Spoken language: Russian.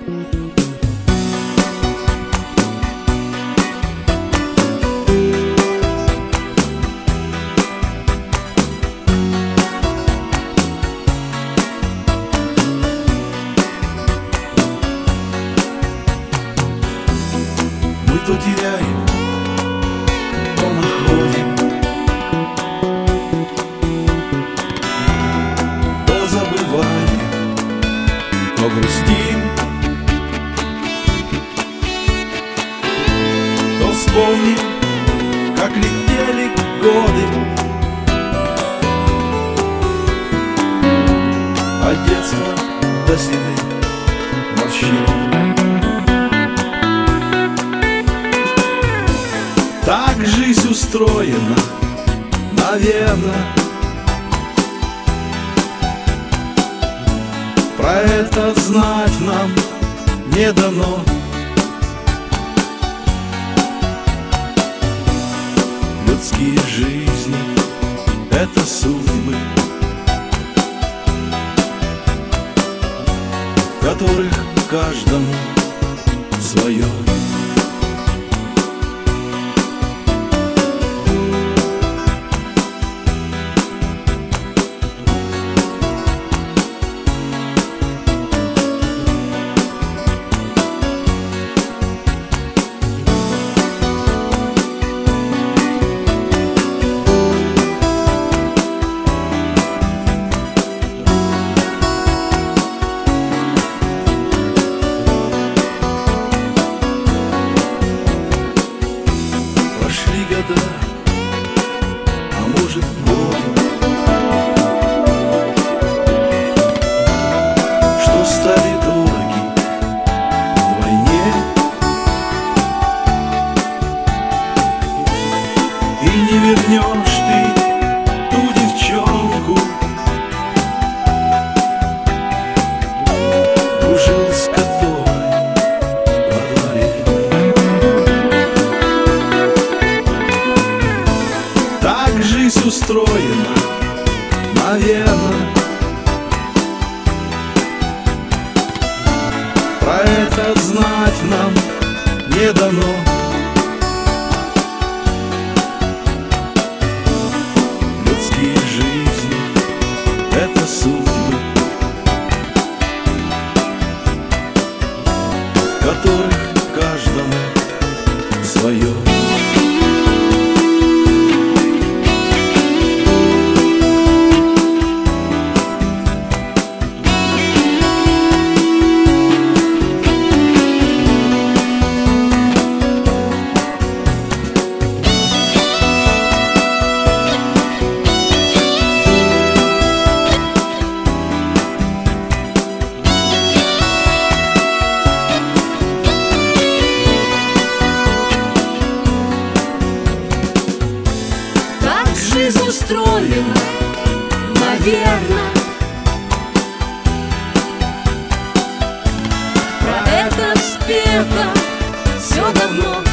Мы то теряем, то находим, то забываем, то грустим, то вспомним, как летели годы, от детства до седых морщин. Так жизнь устроена, наверное. Про это знать нам не дано. Людские жизни — это судьбы, в которых каждому свое. Года, а может годы, что стали дороги вдвойне, и не вернешь ты ту девчонку, дружил с которой во дворе. Жизнь устроена, наверное. Про это знать нам не дано. Людские жизни — это судьбы, в которых каждому свое. Жизнь устроена, наверное. Про это спето все давно.